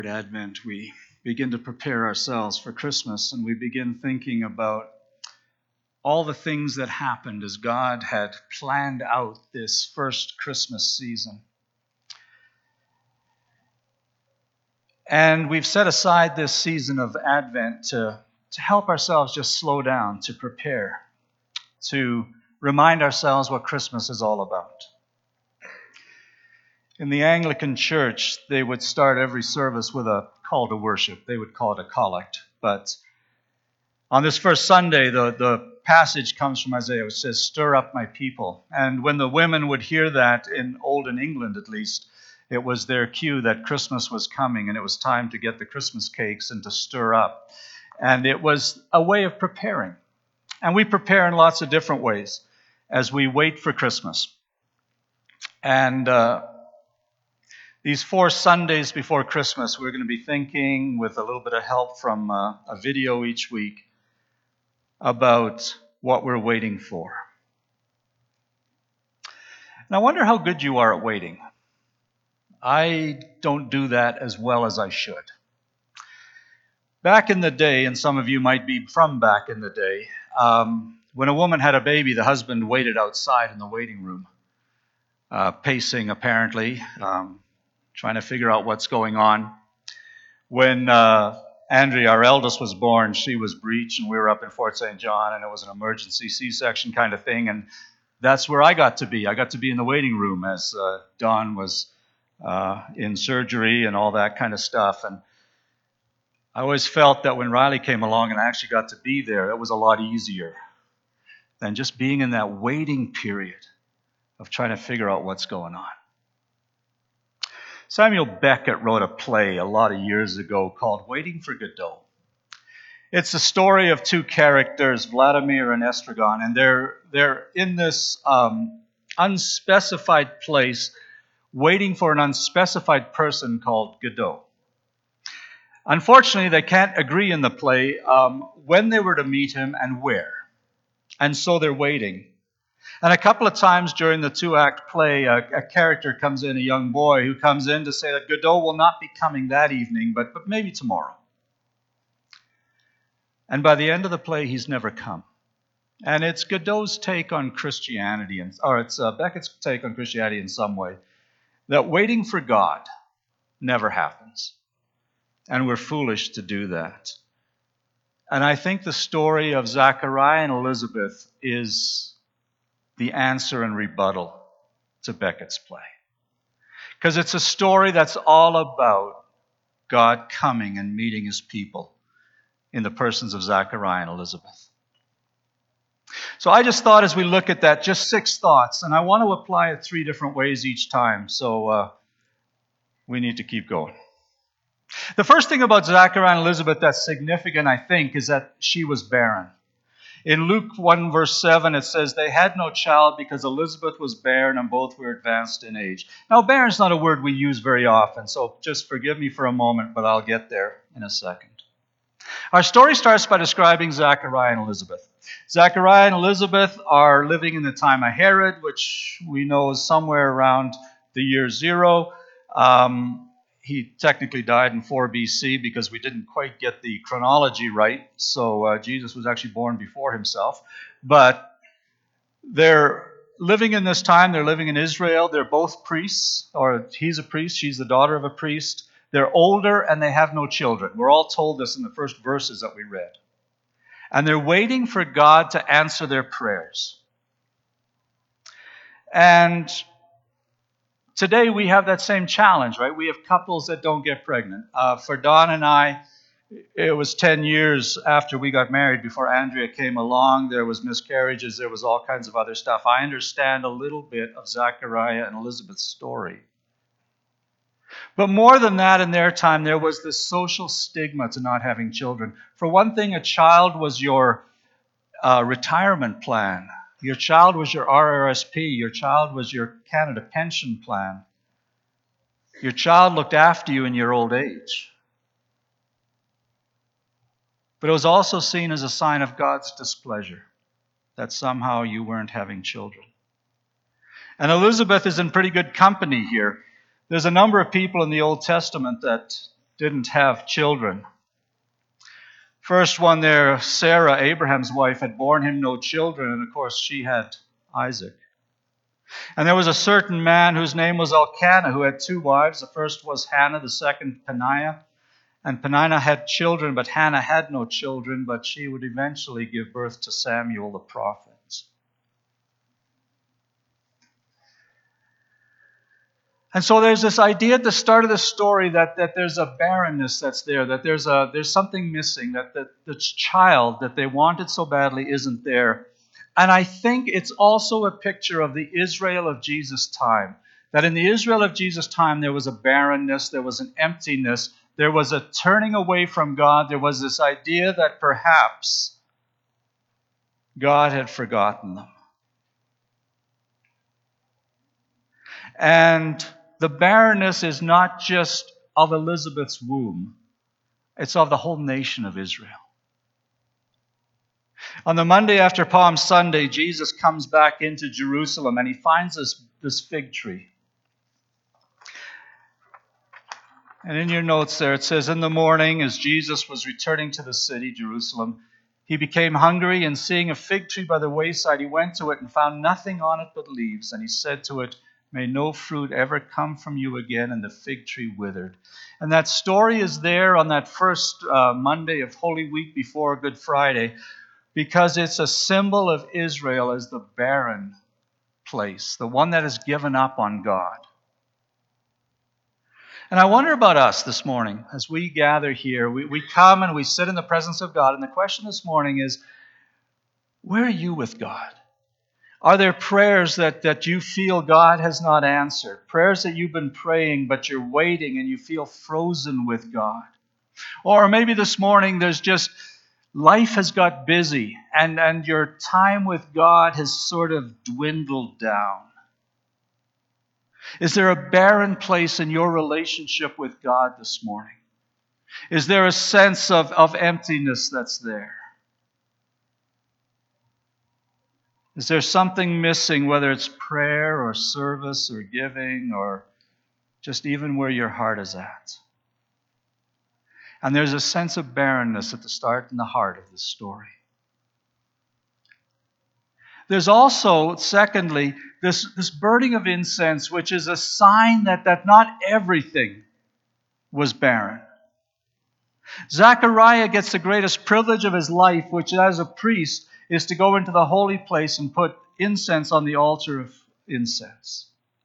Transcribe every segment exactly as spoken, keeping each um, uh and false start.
Advent, we begin to prepare ourselves for Christmas, and we begin thinking about all the things that happened as God had planned out this first Christmas season. And we've set aside this season of Advent to, to help ourselves just slow down, to prepare, to remind ourselves what Christmas is all about. In the Anglican Church, they would start every service with a call to worship. They would call it a collect. But on this first Sunday, the, the passage comes from Isaiah, which says, "Stir up my people." And when the women would hear that, in olden England at least, it was their cue that Christmas was coming, and it was time to get the Christmas cakes and to stir up. And it was a way of preparing. And we prepare in lots of different ways as we wait for Christmas. And uh, These four Sundays before Christmas, we're going to be thinking, with a little bit of help from uh, a video each week, about what we're waiting for. And I wonder how good you are at waiting. I don't do that as well as I should. Back in the day, and some of you might be from back in the day, um, when a woman had a baby, the husband waited outside in the waiting room, uh, pacing apparently, um, trying to figure out what's going on. When uh, Andrea, our eldest, was born, she was breech, and we were up in Fort Saint John, and it was an emergency C-section kind of thing, and that's where I got to be. I got to be in the waiting room as uh, Dawn was uh, in surgery and all that kind of stuff, and I always felt that when Riley came along and I actually got to be there, that was a lot easier than just being in that waiting period of trying to figure out what's going on. Samuel Beckett wrote a play a lot of years ago called Waiting for Godot. It's the story of two characters, Vladimir and Estragon, and they're they're in this um, unspecified place waiting for an unspecified person called Godot. Unfortunately, they can't agree in the play um, when they were to meet him and where. And so they're waiting. And a couple of times during the two-act play, a, a character comes in, a young boy, who comes in to say that Godot will not be coming that evening, but, but maybe tomorrow. And by the end of the play, he's never come. And it's Godot's take on Christianity, and, or it's uh, Beckett's take on Christianity in some way, that waiting for God never happens. And we're foolish to do that. And I think the story of Zachariah and Elizabeth is the answer and rebuttal to Beckett's play. Because it's a story that's all about God coming and meeting his people in the persons of Zachariah and Elizabeth. So I just thought as we look at that, just six thoughts, and I want to apply it three different ways each time, so uh, we need to keep going. The first thing about Zachariah and Elizabeth that's significant, I think, is that she was barren. In Luke one verse seven, it says, "They had no child because Elizabeth was barren and both were advanced in age." Now, barren is not a word we use very often, so just forgive me for a moment, but I'll get there in a second. Our story starts by describing Zachariah and Elizabeth. Zachariah and Elizabeth are living in the time of Herod, which we know is somewhere around the year zero. Um, He technically died in four B C because we didn't quite get the chronology right. So uh, Jesus was actually born before himself. But they're living in this time. They're living in Israel. They're both priests, or he's a priest. She's the daughter of a priest. They're older and they have no children. We're all told this in the first verses that we read. And they're waiting for God to answer their prayers. And today we have that same challenge, right? We have couples that don't get pregnant. Uh, for Dawn and I, it was ten years after we got married before Andrea came along. There was miscarriages. There was all kinds of other stuff. I understand a little bit of Zachariah and Elizabeth's story. But more than that, in their time, there was this social stigma to not having children. For one thing, a child was your uh, retirement plan. Your child was your R R S P. Your child was your Canada pension plan. Your child looked after you in your old age. But it was also seen as a sign of God's displeasure that somehow you weren't having children. And Elizabeth is in pretty good company here. There's a number of people in the Old Testament that didn't have children. First one there, Sarah, Abraham's wife, had borne him no children, and of course she had Isaac. And there was a certain man whose name was Elkanah, who had two wives. The first was Hannah, the second Peninnah. And Peninnah had children, but Hannah had no children, but she would eventually give birth to Samuel the prophet. And so there's this idea at the start of the story that, that there's a barrenness that's there, that there's a there's something missing, that the, the child that they wanted so badly isn't there. And I think it's also a picture of the Israel of Jesus' time. That in the Israel of Jesus' time, there was a barrenness, there was an emptiness, there was a turning away from God. There was this idea that perhaps God had forgotten them. And the barrenness is not just of Elizabeth's womb. It's of the whole nation of Israel. On the Monday after Palm Sunday, Jesus comes back into Jerusalem and he finds this, this fig tree. And in your notes there it says, in the morning as Jesus was returning to the city, Jerusalem, he became hungry, and seeing a fig tree by the wayside, he went to it and found nothing on it but leaves. And he said to it, may no fruit ever come from you again. And the fig tree withered. And that story is there on that first uh, Monday of Holy Week before Good Friday, because it's a symbol of Israel as the barren place, the one that has given up on God. And I wonder about us this morning as we gather here. We, we come and we sit in the presence of God. And the question this morning is, where are you with God? Are there prayers that, that you feel God has not answered? Prayers that you've been praying, but you're waiting and you feel frozen with God? Or maybe this morning there's just, life has got busy and, and your time with God has sort of dwindled down. Is there a barren place in your relationship with God this morning? Is there a sense of, of emptiness that's there? Is there something missing, whether it's prayer or service or giving or just even where your heart is at? And there's a sense of barrenness at the start and the heart of this story. There's also, secondly, this, this burning of incense, which is a sign that, that not everything was barren. Zechariah gets the greatest privilege of his life, which as a priest is to go into the holy place and put incense on the altar of incense.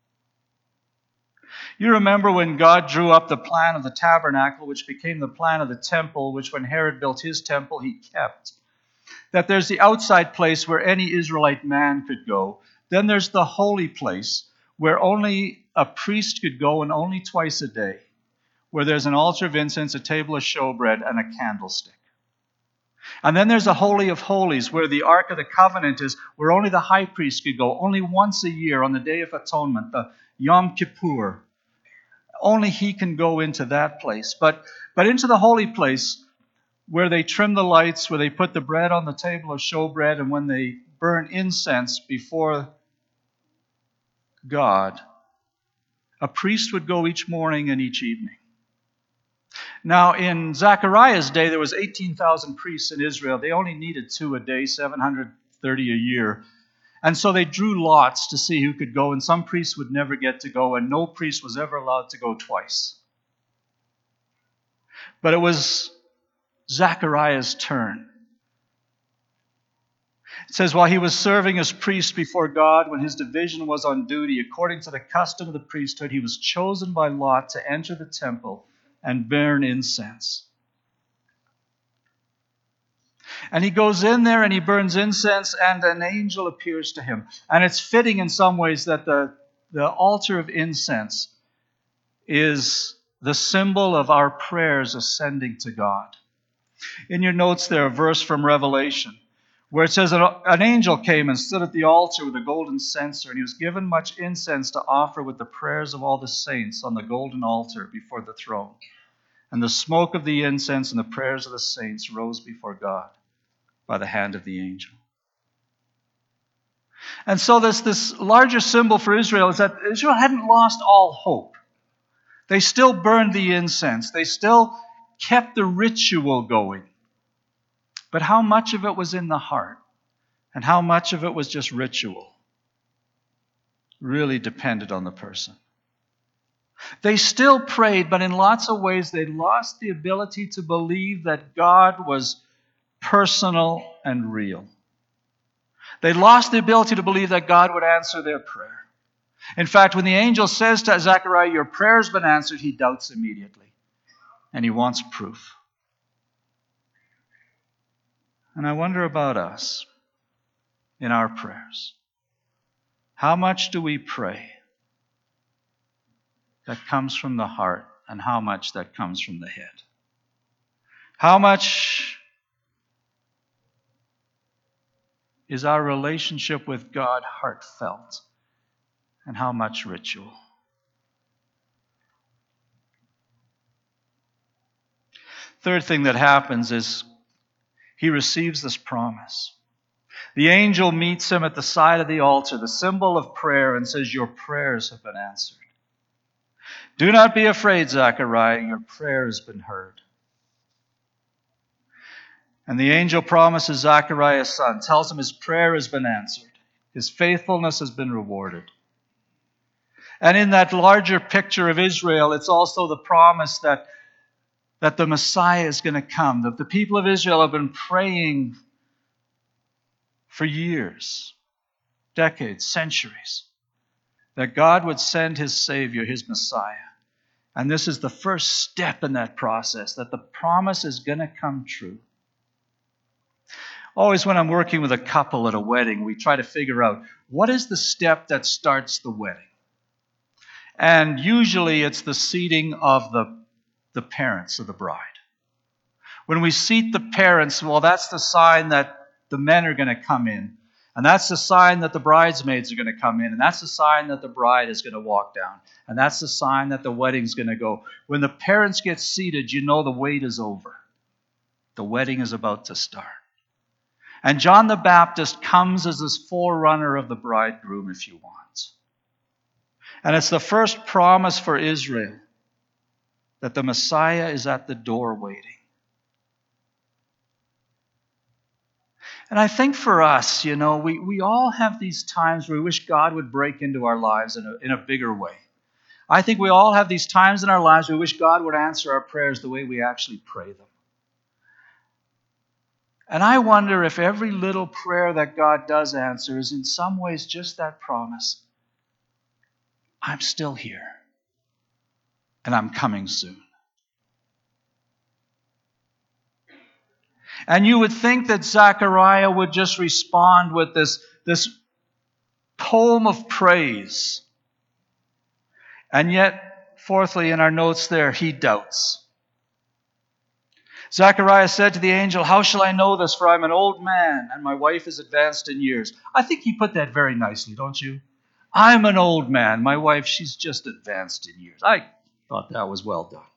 You remember when God drew up the plan of the tabernacle, which became the plan of the temple, which when Herod built his temple, he kept. That there's the outside place where any Israelite man could go. Then there's the holy place where only a priest could go, and only twice a day, where there's an altar of incense, a table of showbread, and a candlestick. And then there's a Holy of Holies, where the Ark of the Covenant is, where only the high priest could go, only once a year on the Day of Atonement, the Yom Kippur. Only he can go into that place. But, but into the holy place, where they trim the lights, where they put the bread on the table of showbread, and when they burn incense before God, a priest would go each morning and each evening. Now, in Zechariah's day, there was eighteen thousand priests in Israel. They only needed two a day, seven hundred thirty a year. And so they drew lots to see who could go, and some priests would never get to go, and no priest was ever allowed to go twice. But it was Zechariah's turn. It says, while he was serving as priest before God, when his division was on duty, according to the custom of the priesthood, he was chosen by lot to enter the temple and burn incense. And he goes in there and he burns incense, and an angel appears to him. And it's fitting in some ways that the, the altar of incense is the symbol of our prayers ascending to God. In your notes there, a verse from Revelation, where it says, an angel came and stood at the altar with a golden censer, and he was given much incense to offer with the prayers of all the saints on the golden altar before the throne. And the smoke of the incense and the prayers of the saints rose before God by the hand of the angel. And so this, this larger symbol for Israel is that Israel hadn't lost all hope. They still burned the incense. They still kept the ritual going. But how much of it was in the heart and how much of it was just ritual really depended on the person. They still prayed, but in lots of ways they lost the ability to believe that God was personal and real. They lost the ability to believe that God would answer their prayer. In fact, when the angel says to Zechariah, your prayer's been answered, he doubts immediately. And he wants proof. And I wonder about us in our prayers. How much do we pray that comes from the heart and how much that comes from the head? How much is our relationship with God heartfelt and how much ritual? Third thing that happens is he receives this promise. The angel meets him at the side of the altar, the symbol of prayer, and says, your prayers have been answered. Do not be afraid, Zechariah, your prayer has been heard. And the angel promises Zechariah a son, tells him his prayer has been answered. His faithfulness has been rewarded. And in that larger picture of Israel, it's also the promise that, that the Messiah is going to come. That the people of Israel have been praying for years, decades, centuries, that God would send his Savior, his Messiah. And this is the first step in that process, that the promise is going to come true. Always when I'm working with a couple at a wedding, we try to figure out what is the step that starts the wedding. And usually it's the seating of the, the parents of the bride. When we seat the parents, well, that's the sign that the men are going to come in. And that's the sign that the bridesmaids are going to come in. And that's the sign that the bride is going to walk down. And that's the sign that the wedding's going to go. When the parents get seated, you know the wait is over. The wedding is about to start. And John the Baptist comes as this forerunner of the bridegroom, if you want. And it's the first promise for Israel that the Messiah is at the door waiting. And I think for us, you know, we, we all have these times where we wish God would break into our lives in a, in a bigger way. I think we all have these times in our lives where we wish God would answer our prayers the way we actually pray them. And I wonder if every little prayer that God does answer is in some ways just that promise. I'm still here, and I'm coming soon. And you would think that Zechariah would just respond with this, this poem of praise. And yet, fourthly, in our notes there, he doubts. Zechariah said to the angel, how shall I know this? For I'm an old man, and my wife is advanced in years. I think he put that very nicely, don't you? I'm an old man. My wife, she's just advanced in years. I thought that was well done.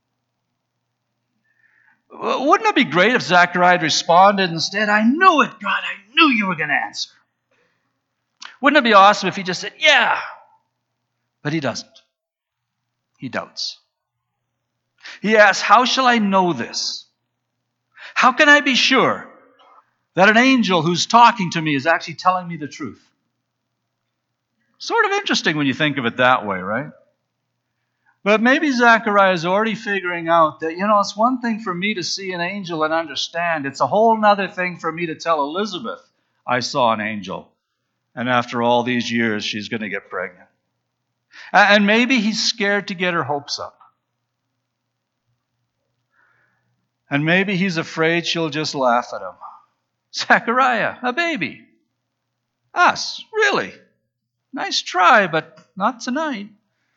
Wouldn't it be great if Zechariah had responded instead, I knew it, God, I knew you were going to answer. Wouldn't it be awesome if he just said, yeah? But he doesn't. He doubts. He asks, how shall I know this? How can I be sure that an angel who's talking to me is actually telling me the truth? Sort of interesting when you think of it that way, right? But maybe Zechariah is already figuring out that, you know, it's one thing for me to see an angel and understand. It's a whole other thing for me to tell Elizabeth I saw an angel. And after all these years, she's going to get pregnant. And maybe he's scared to get her hopes up. And maybe he's afraid she'll just laugh at him. Zechariah, a baby. Us, really? Nice try, but not tonight.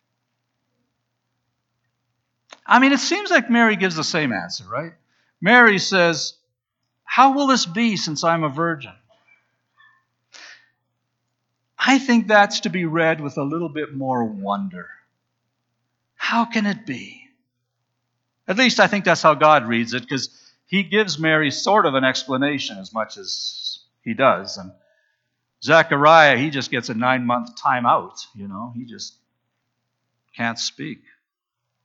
I mean, it seems like Mary gives the same answer, right? Mary says, how will this be since I'm a virgin? I think that's to be read with a little bit more wonder. How can it be? At least I think that's how God reads it, because he gives Mary sort of an explanation as much as he does. And Zechariah, he just gets a nine-month time out, you know. He just can't speak.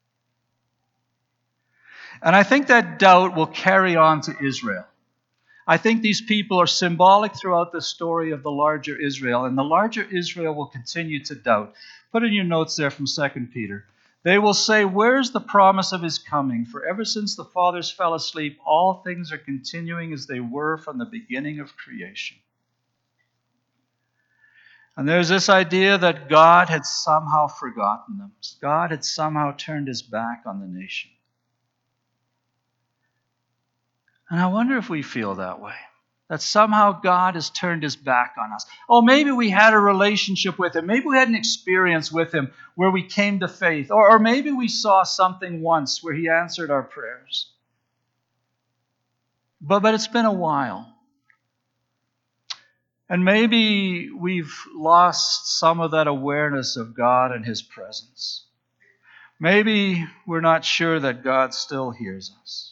And I think that doubt will carry on to Israel. I think these people are symbolic throughout the story of the larger Israel, and the larger Israel will continue to doubt. Put in your notes there from Second Peter. They will say, "Where's the promise of his coming? For ever since the fathers fell asleep, all things are continuing as they were from the beginning of creation." And there's this idea that God had somehow forgotten them. God had somehow turned his back on the nation. And I wonder if we feel that way. That somehow God has turned his back on us. Oh, maybe we had a relationship with him. Maybe we had an experience with him where we came to faith. Or, or maybe we saw something once where he answered our prayers. But, but it's been a while. And maybe we've lost some of that awareness of God and his presence. Maybe we're not sure that God still hears us.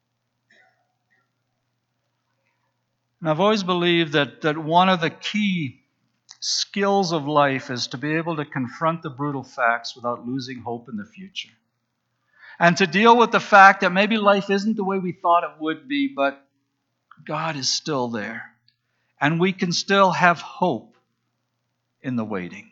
And I've always believed that, that one of the key skills of life is to be able to confront the brutal facts without losing hope in the future. And to deal with the fact that maybe life isn't the way we thought it would be, but God is still there. And we can still have hope in the waiting.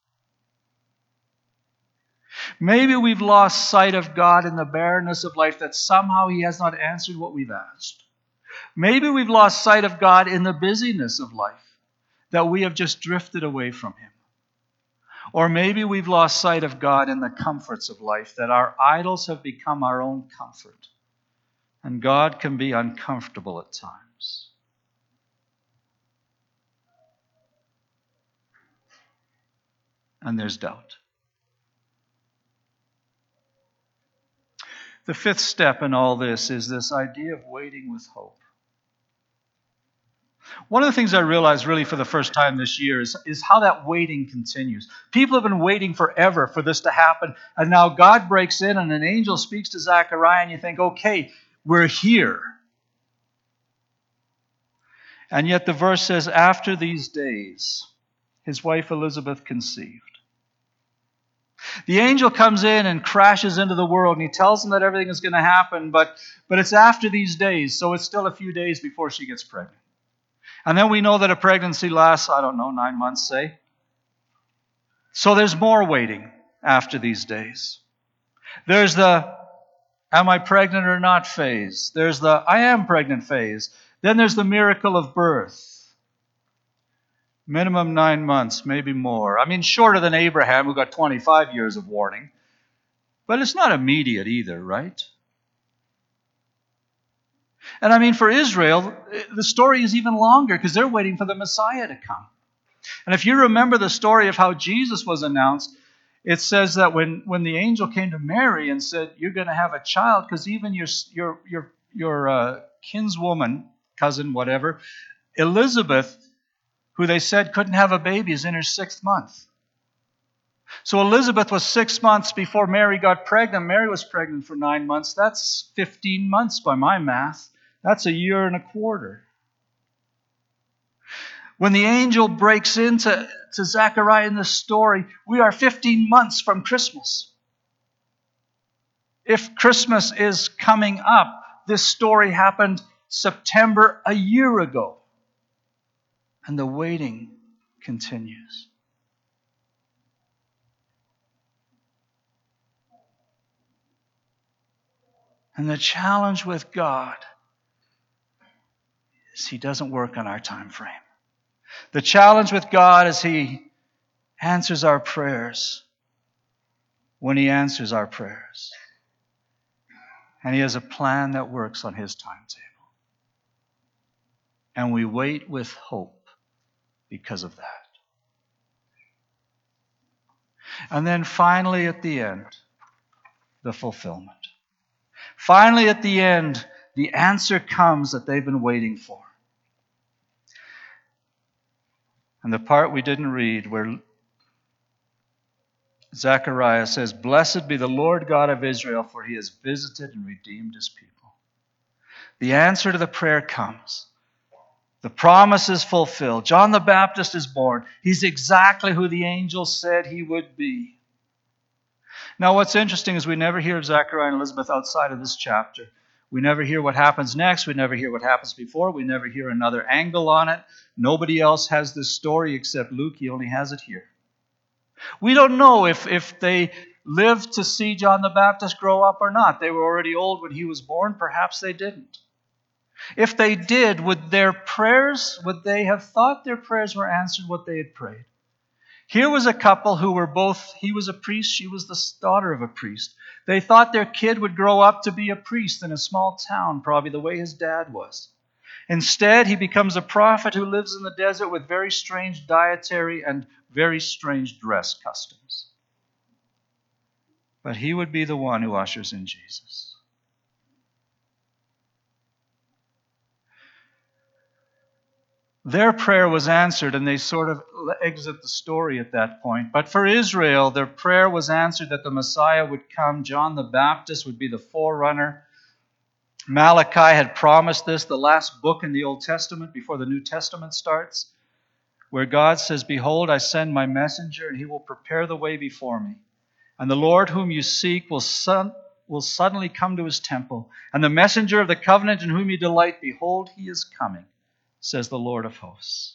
Maybe we've lost sight of God in the barrenness of life, that somehow he has not answered what we've asked. Maybe we've lost sight of God in the busyness of life, that we have just drifted away from him. Or maybe we've lost sight of God in the comforts of life, that our idols have become our own comfort. And God can be uncomfortable at times. And there's doubt. The fifth step in all this is this idea of waiting with hope. One of the things I realized really for the first time this year is, is how that waiting continues. People have been waiting forever for this to happen, and now God breaks in and an angel speaks to Zechariah, and you think, okay, we're here. And yet the verse says, after these days, his wife Elizabeth conceived. The angel comes in and crashes into the world, and he tells them that everything is going to happen, but, but it's after these days, so it's still a few days before she gets pregnant. And then we know that a pregnancy lasts, I don't know, nine months, say. So there's more waiting after these days. There's the, am I pregnant or not phase. There's the, I am pregnant phase. Then there's the miracle of birth. Minimum nine months, maybe more. I mean, shorter than Abraham, who got twenty-five years of warning. But it's not immediate either, right? And I mean, for Israel, the story is even longer because they're waiting for the Messiah to come. And if you remember the story of how Jesus was announced, it says that when, when the angel came to Mary and said, you're going to have a child, because even your, your, your, your uh, kinswoman, cousin, whatever, Elizabeth, who they said couldn't have a baby, is in her sixth month. So Elizabeth was six months before Mary got pregnant. Mary was pregnant for nine months. That's fifteen months by my math. That's a year and a quarter. When the angel breaks into to Zechariah in this story, we are fifteen months from Christmas. If Christmas is coming up, this story happened September a year ago. And the waiting continues. And the challenge with God is he doesn't work on our time frame. The challenge with God is he answers our prayers when he answers our prayers. And he has a plan that works on his timetable. And we wait with hope because of that. And then finally at the end, the fulfillment. Finally at the end, the answer comes that they've been waiting for. And the part we didn't read where Zechariah says, blessed be the Lord God of Israel, for he has visited and redeemed his people. The answer to the prayer comes. The promise is fulfilled. John the Baptist is born. He's exactly who the angel said he would be. Now, what's interesting is we never hear of Zachariah and Elizabeth outside of this chapter. We never hear what happens next. We never hear what happens before. We never hear another angle on it. Nobody else has this story except Luke. He only has it here. We don't know if, if they lived to see John the Baptist grow up or not. They were already old when he was born. Perhaps they didn't. If they did, would their prayers, would they have thought their prayers were answered what they had prayed? Here was a couple who were both, he was a priest, she was the daughter of a priest. They thought their kid would grow up to be a priest in a small town, probably the way his dad was. Instead, he becomes a prophet who lives in the desert with very strange dietary and very strange dress customs. But he would be the one who ushers in Jesus. Their prayer was answered, and they sort of exit the story at that point. But for Israel, their prayer was answered that the Messiah would come. John the Baptist would be the forerunner. Malachi had promised this, the last book in the Old Testament before the New Testament starts, where God says, "Behold, I send my messenger, and he will prepare the way before me. And the Lord whom you seek will, son- will suddenly come to his temple. And the messenger of the covenant in whom you delight, behold, he is coming, says the Lord of hosts."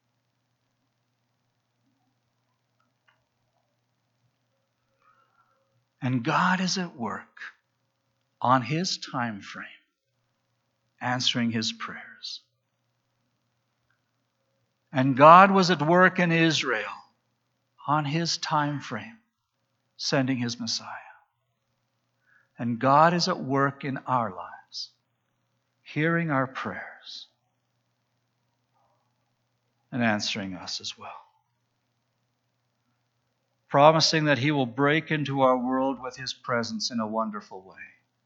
And God is at work on his time frame, answering his prayers. And God was at work in Israel on his time frame, sending his Messiah. And God is at work in our lives, hearing our prayers and answering us as well. Promising that he will break into our world with his presence in a wonderful way.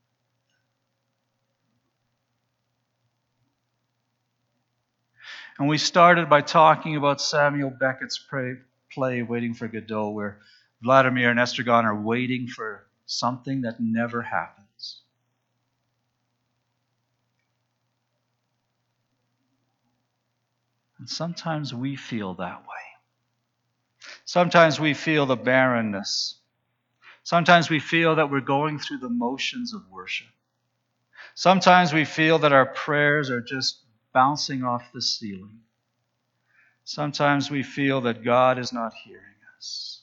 And we started by talking about Samuel Beckett's play, play Waiting for Godot, where Vladimir and Estragon are waiting for something that never happens. And sometimes we feel that way. Sometimes we feel the barrenness. Sometimes we feel that we're going through the motions of worship. Sometimes we feel that our prayers are just bouncing off the ceiling. Sometimes we feel that God is not hearing us.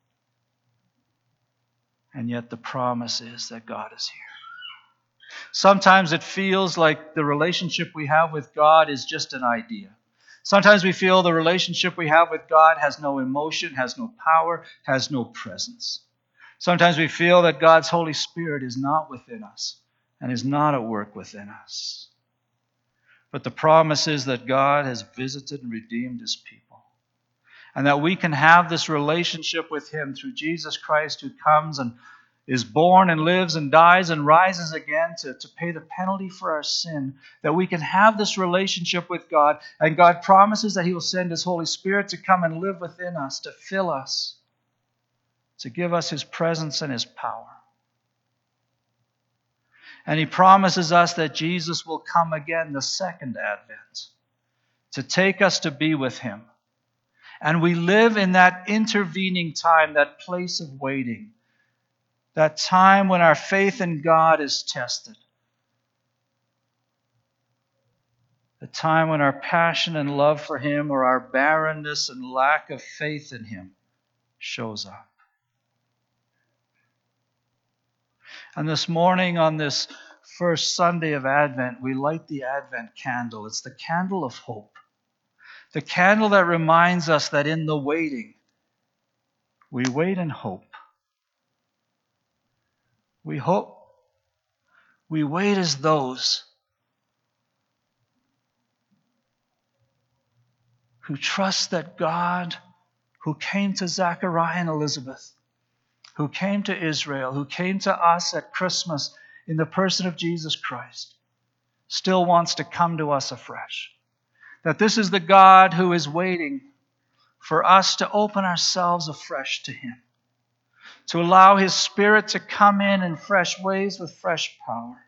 And yet the promise is that God is here. Sometimes it feels like the relationship we have with God is just an idea. Sometimes we feel the relationship we have with God has no emotion, has no power, has no presence. Sometimes we feel that God's Holy Spirit is not within us and is not at work within us. But the promise is that God has visited and redeemed his people, and that we can have this relationship with him through Jesus Christ, who comes and is born and lives and dies and rises again to, to pay the penalty for our sin, that we can have this relationship with God, and God promises that he will send his Holy Spirit to come and live within us, to fill us, to give us his presence and his power. And he promises us that Jesus will come again, the second advent, to take us to be with him. And we live in that intervening time, that place of waiting, that time when our faith in God is tested, the time when our passion and love for him, or our barrenness and lack of faith in him, shows up. And this morning, on this first Sunday of Advent, we light the Advent candle. It's the candle of hope. The candle that reminds us that in the waiting, we wait in hope. We hope. We wait as those who trust that God, who came to Zachariah and Elizabeth, who came to Israel, who came to us at Christmas in the person of Jesus Christ, still wants to come to us afresh. That this is the God who is waiting for us to open ourselves afresh to him, to allow his Spirit to come in in fresh ways with fresh power.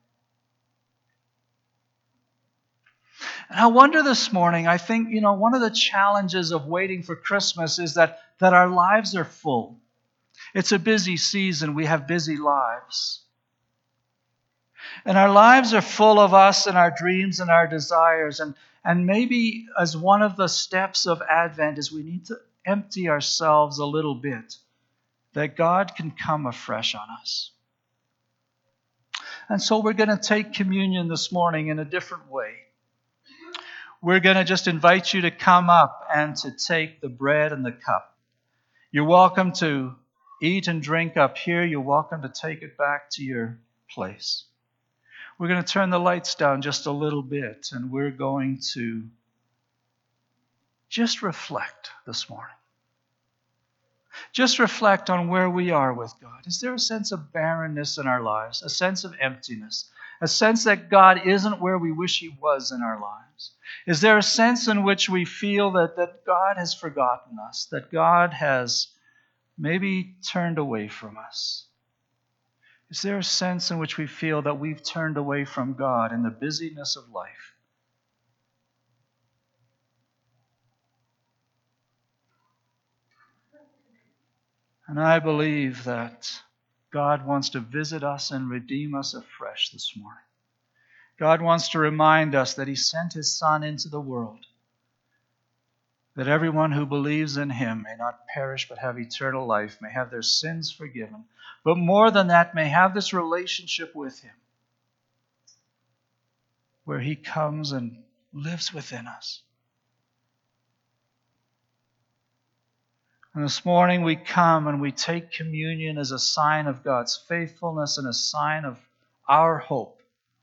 And I wonder this morning, I think, you know, one of the challenges of waiting for Christmas is that, that our lives are full. It's a busy season. We have busy lives. And our lives are full of us and our dreams and our desires. And, and maybe as one of the steps of Advent is we need to empty ourselves a little bit, that God can come afresh on us. And so we're going to take communion this morning in a different way. We're going to just invite you to come up and to take the bread and the cup. You're welcome to eat and drink up here. You're welcome to take it back to your place. We're going to turn the lights down just a little bit, and we're going to just reflect this morning. Just reflect on where we are with God. Is there a sense of barrenness in our lives, a sense of emptiness, a sense that God isn't where we wish He was in our lives? Is there a sense in which we feel that, that God has forgotten us, that God has maybe turned away from us? Is there a sense in which we feel that we've turned away from God in the busyness of life? And I believe that God wants to visit us and redeem us afresh this morning. God wants to remind us that He sent His Son into the world, that everyone who believes in Him may not perish but have eternal life, may have their sins forgiven, but more than that, may have this relationship with Him, where He comes and lives within us. And this morning we come and we take communion as a sign of God's faithfulness and a sign of our hope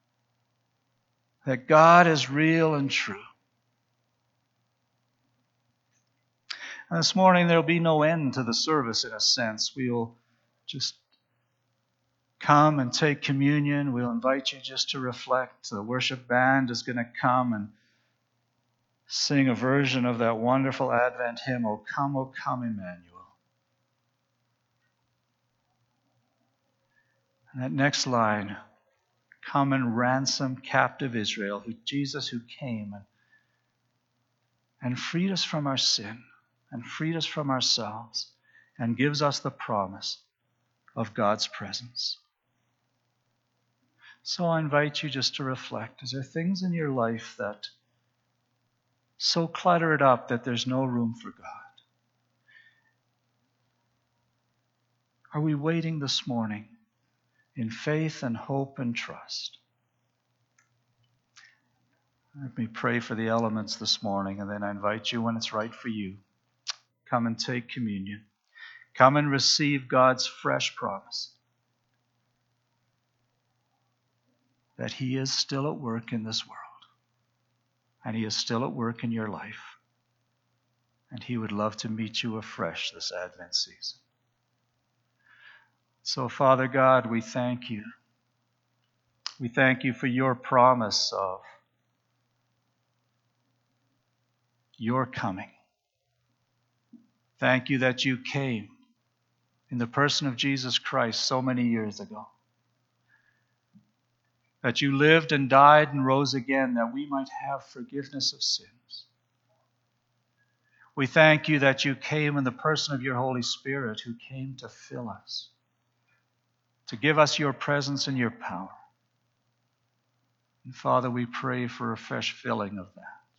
that God is real and true. And this morning there will be no end to the service in a sense. We'll just come and take communion. We'll invite you just to reflect. The worship band is going to come and sing a version of that wonderful Advent hymn, O come, O come, Emmanuel. And that next line, come and ransom captive Israel, who Jesus who came and, and freed us from our sin and freed us from ourselves and gives us the promise of God's presence. So I invite you just to reflect. Is there things in your life that so clutter it up that there's no room for God? Are we waiting this morning in faith and hope and trust? Let me pray for the elements this morning, and then I invite you, when it's right for you, come and take communion. Come and receive God's fresh promise that He is still at work in this world, and He is still at work in your life, and He would love to meet you afresh this Advent season. So, Father God, we thank you. We thank you for your promise of your coming. Thank you that you came in the person of Jesus Christ so many years ago. That you lived and died and rose again that we might have forgiveness of sins. We thank you that you came in the person of your Holy Spirit, who came to fill us, to give us your presence and your power. And Father, we pray for a fresh filling of that.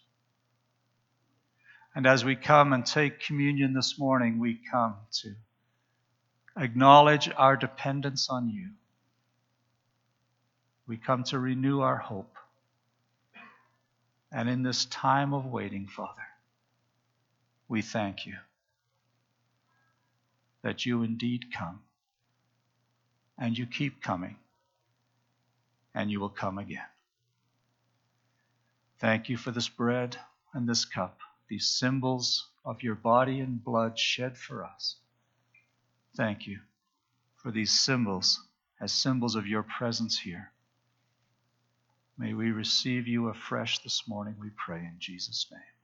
And as we come and take communion this morning, we come to acknowledge our dependence on you. We come to renew our hope. And in this time of waiting, Father, we thank you that you indeed come, and you keep coming, and you will come again. Thank you for this bread and this cup, these symbols of your body and blood shed for us. Thank you for these symbols as symbols of your presence here. May we receive you afresh this morning, we pray in Jesus' name.